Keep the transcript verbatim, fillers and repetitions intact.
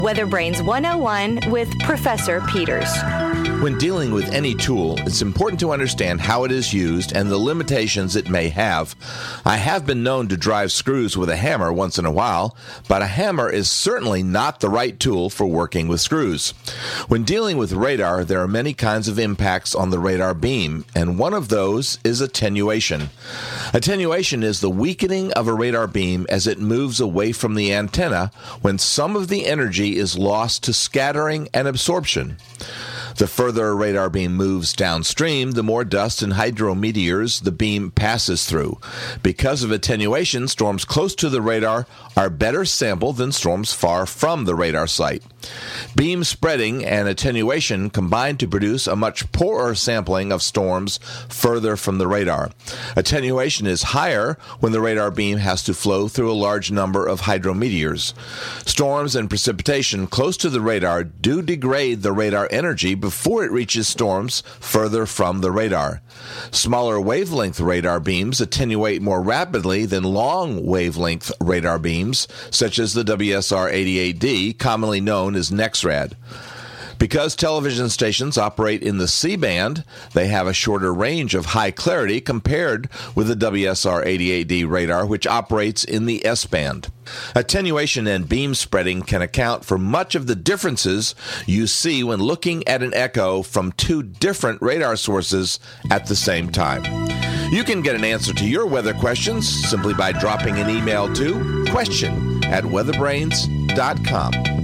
Weather Brains one oh one with Professor Peters. When dealing with any tool, it's important to understand how it is used and the limitations it may have. I have been known to drive screws with a hammer once in a while, but a hammer is certainly not the right tool for working with screws. When dealing with radar, there are many kinds of impacts on the radar beam, and one of those is attenuation. Attenuation is the weakening of a radar beam as it moves away from the antenna when some of the energy is lost to scattering and absorption. The further a radar beam moves downstream, the more dust and hydrometeors the beam passes through. Because of attenuation, storms close to the radar are better sampled than storms far from the radar site. Beam spreading and attenuation combine to produce a much poorer sampling of storms further from the radar. Attenuation is higher when the radar beam has to flow through a large number of hydrometeors. Storms and precipitation close to the radar do degrade the radar energy before it reaches storms further from the radar. Smaller wavelength radar beams attenuate more rapidly than long wavelength radar beams, such as the W S R eighty-eight D, commonly known as NEXRAD. Because television stations operate in the C-band, they have a shorter range of high clarity compared with the W S R eighty-eight D radar, which operates in the S-band. Attenuation and beam spreading can account for much of the differences you see when looking at an echo from two different radar sources at the same time. You can get an answer to your weather questions simply by dropping an email to question at weatherbrains dot com.